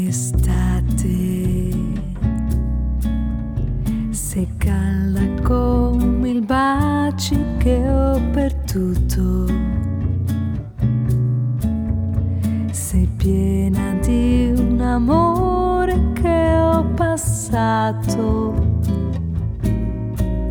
L'estate sei calda come il baci che ho perduto, sei piena di un amore che ho passato.